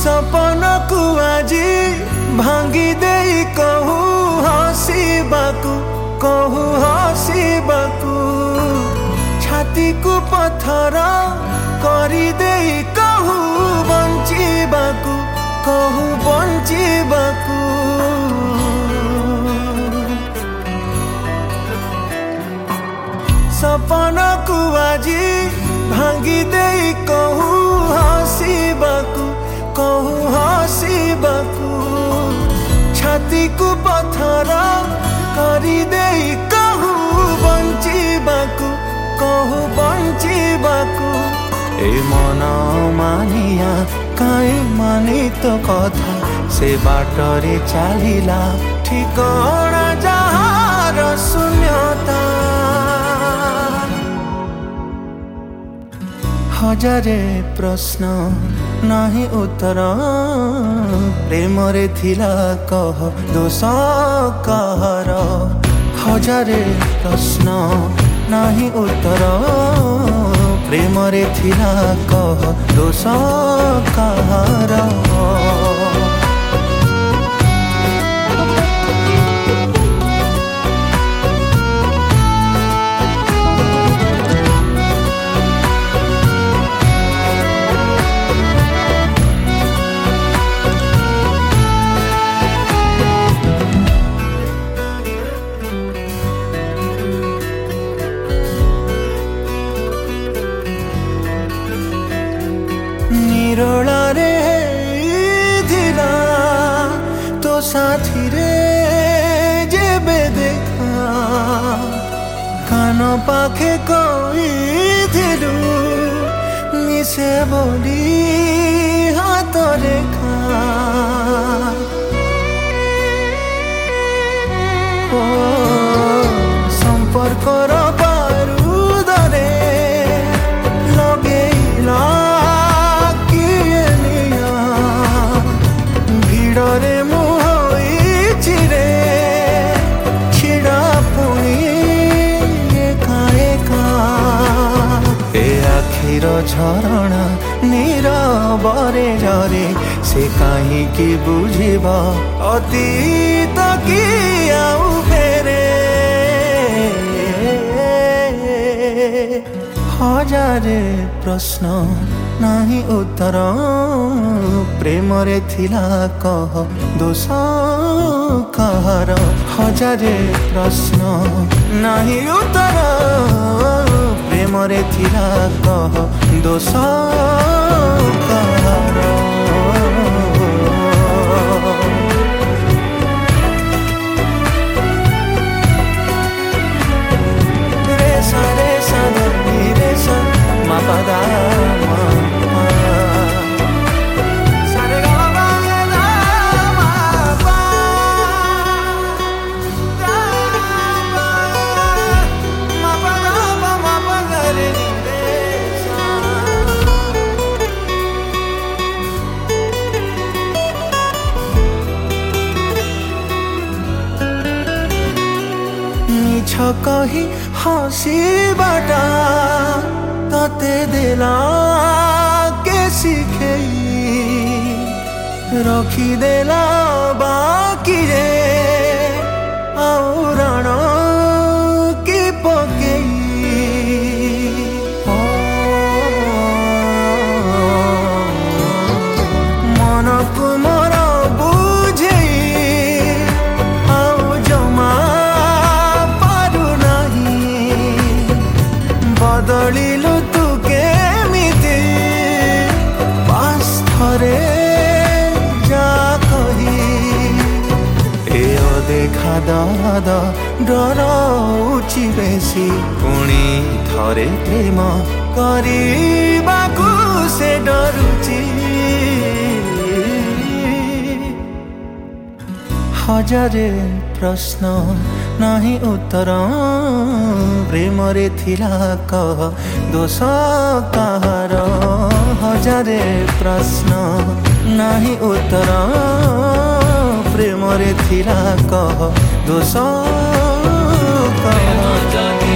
सपन को आजी भांगी दे कहू हसीबाकू कहू हसीबाकू छाती को पत्थर करी दे कहू बंचीबाकू कहू बंचीबाकू सपन को आजी भांगी दे कहू हसीबाकू कहू हसीबाकू छाती को पत्थर करी दे कहू बंचीबाकू कहू बंचीबाकू ए मन मानिया काई मानी तो कथा से बाटरे चलिला ठिकाना जहार शून्यता हजारे प्रश्न नाही उत्तर प्रेम रे थिला कह दोष कहर हजारे प्रश्न नाही उत्तर प्रेम रे थिला कह दोष कहर निरोलारे थिला तो साथी रे जेबे देखा कान पाखे कही थिलु मिसे बोली हाथ रेखा ओ संपर्कर बारूदरे लगेला रे मुहई रे छिड़ा पुणी एका एका ए आखिर झरणा नीरबरे जरे से कहीं की बुझिब अतीत की आउ फेरे हजारे प्रश्न नाही उत्तर प्रेम रे थिला कह दोष कहर हजारे प्रश्न नाही उत्तर प्रेम रे थिला कह दोष कहर रे सा धनी रे सा मा पदा कही हसीबाटा तते देला के शिखेई रखिदेला बाकी रे आउरण की पकेई मन को मोर बुझेई बदलिलु तू केमिति पास्थरे जा कही ए देखा दरद डरउची बेसी पुणी थरे प्रेम करिबाकू से डरुची हजारे प्रश्न नाही उत्तर प्रेम रे थिला कह दोष कहर हजारे प्रश्न नाही उत्तर प्रेम रे थिला कह दोष कहर।